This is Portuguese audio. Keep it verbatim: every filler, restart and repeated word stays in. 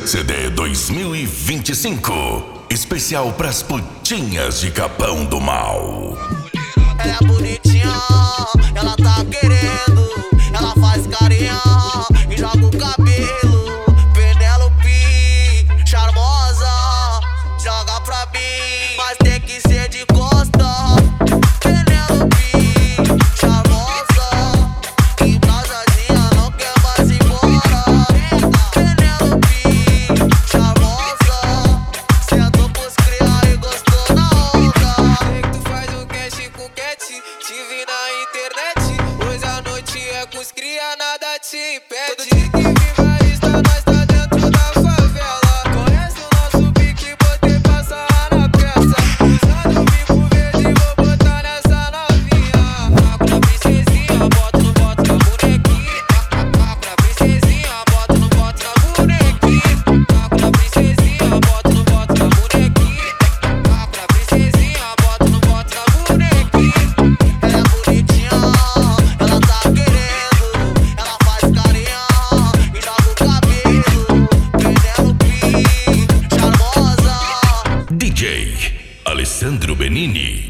C D dois mil e vinte e cinco. Especial pras putinhas de Capão do Mal. Ela é bonitinha, ela tá querendo. Ela faz carinha e joga o cabelo. Penélope, charmosa, joga pra mim, mas tem que ser de costa. Penélope, charmosa, embrasadinha, não quer mais ir embora. Penélope, charmosa, sentou pros criar e gostou na onda. Sei que tu faz o cash com cat, te vi na internet. Hoje a noite é com os cria, nada te impede. Todo dia que vim pra Insta, nós tá dentro da favela. Conhece o nosso pique, botei pra sarrar na peça. Usando o bico verde, vou botar nessa novinha. Taco na princesinha, boto no boto na bonequinha. Taco na princesinha, boto no boto na bonequinha. Taco na princesinha, boto no boto na bonequinha. Taco na princesinha, boto no boto na bonequinha. Ela é bonitinha, ela tá querendo. Ela faz carinha e joga o cabelo. Penélope, charmosa. D J Alessandro Benini.